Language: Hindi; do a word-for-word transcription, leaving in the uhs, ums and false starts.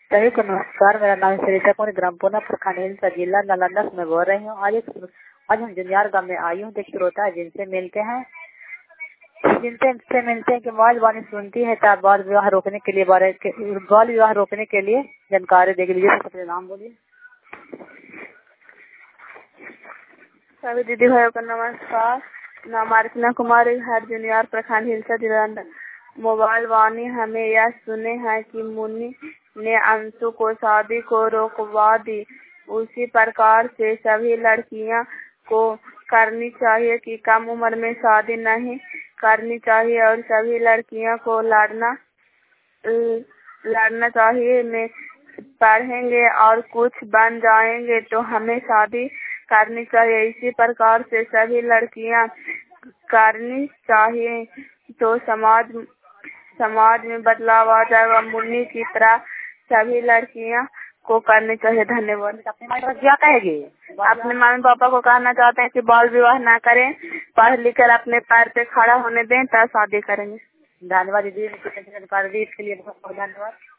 सभी को नमस्कार। मेरा नाम सरिता कुमारी, ग्राम पूना, प्रखंड हिलसा, जिला नालंदा से मैं बोल रही हूँ। आज एक आज हम जुनियार गांव में आई हूँ। देखिए श्रोता है जिनसे मिलते हैं जिनसे से मिलते हैं कि मोबाइल वाणी सुनती है तो बाल विवाह रोकने के लिए बारे बाल विवाह रोकने के लिए जानकारी देगी। लीजिए सबसे नाम बोलिए। सभी दीदी भाइयों को नमस्कार। नाम अर्चना कुमारी, हर जुनियार, प्रखंड हिलसा, जिला। मोबाइल वाणी हमें यह सुने हैं कि मुन्नी ने अंशु को शादी को रोकवा दी। उसी प्रकार से सभी लड़कियां को करनी चाहिए कि कम उम्र में शादी नहीं करनी चाहिए और सभी लड़कियां को लड़ना लड़ना चाहिए। में पढ़ेंगे और कुछ बन जाएंगे तो हमें शादी करनी चाहिए। इसी प्रकार से सभी लड़कियां करनी चाहिए तो समाज समाज में बदलाव आ जाएगा। मुन्नी की तरह सभी लड़कियां को करनी चाहिए। धन्यवाद। क्या कहेगी? अपने मम्मी पापा को कहना चाहते हैं कि बाल विवाह ना करें, पढ़ लिख कर अपने पैर पे खड़ा होने दें तब शादी करेंगे। धन्यवाद दीदी, जानकारी दी इसके लिए बहुत बहुत धन्यवाद।